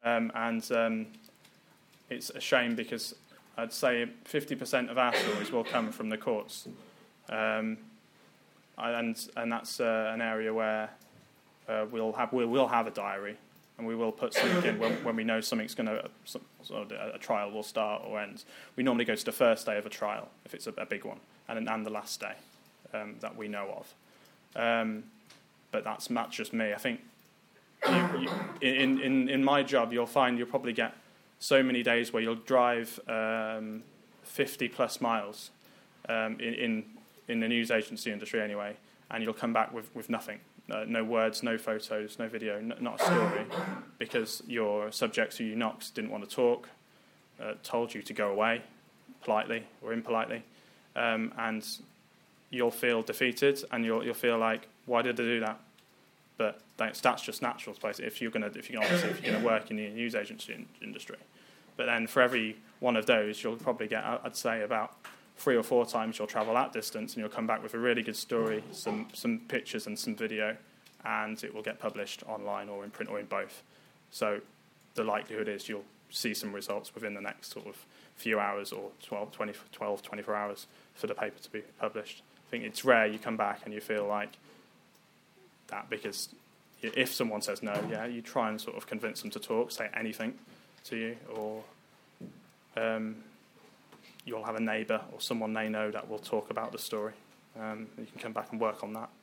It's a shame because I'd say 50% of our stories will come from the courts, and that's an area where we'll have a diary, and we will put something in when we know something's going to a trial will start or end. We normally go to the first day of a trial if it's a big one, and the last day that we know of. But that's not just me. I think in my job, you'll find you'll probably get so many days where you'll drive 50 plus miles in the news agency industry anyway, and you'll come back with nothing. No words, no photos, no video, not a story, because your subjects who you knocked didn't want to talk, told you to go away, politely or impolitely, and you'll feel defeated, and you'll feel like, why did they do that? But that's just natural, basically, if you're going to work in the news agency industry. But then for every one of those, you'll probably get, I'd say, about 3 or 4 times you'll travel that distance, and you'll come back with a really good story, some pictures and some video, and it will get published online or in print or in both. So the likelihood is you'll see some results within the next sort of few hours or 24 hours for the paper to be published. I think it's rare you come back and you feel like that, because if someone says no, you try and sort of convince them to talk, say anything to you, or you'll have a neighbour or someone they know that will talk about the story. You can come back and work on that.